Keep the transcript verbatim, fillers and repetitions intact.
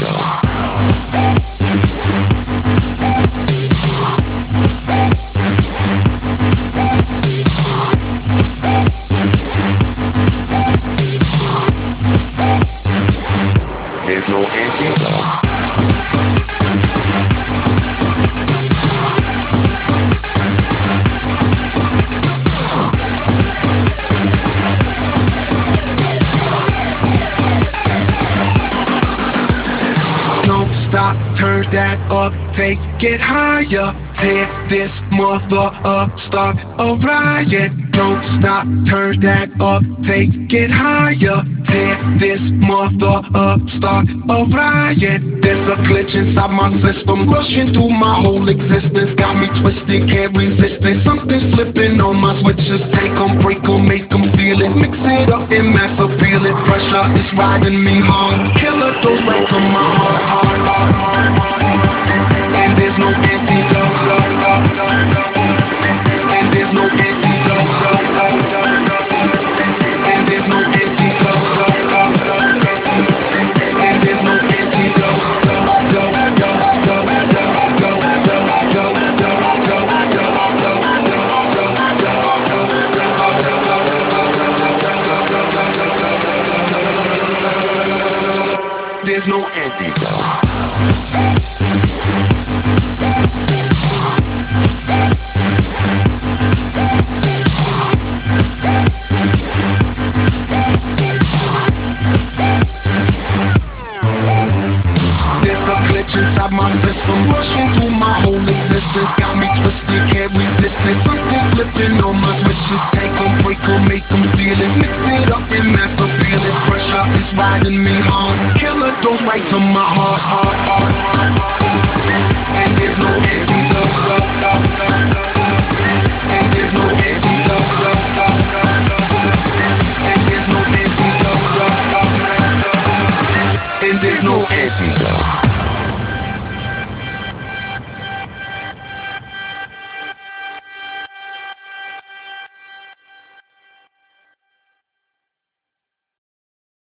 There's no antidote. Don't stop, turn that up, take it higher. Tear this mother up, start a riot. Don't stop, turn that up, take it higher. Tear this mother up, start a riot. There's a glitch inside my system, rushing through my whole existence. Got me twisted, can't resist it. Something's flipping on my switches. Take 'em, break 'em, make 'em feel it. Mix it up and mass appeal it. Pressure is riding me hard. Killer goes right to my heart, heart, heart, heart, heart. And there's no antidote. And there's no antidote. And there's no antidote. And there's no antidote. There's no antidote. Inside my system, rushing through my whole existence. Got me twisted, can't resist it. Something's flipping on my switches. Take 'em, break 'em, make 'em feel it. Mix it up and mass appeal it. Pressure is riding me hard. Killer goes right to my heart, heart, heart, heart. And there's no antidote. And there's no antidote. And there's no antidote. And there's no antidote.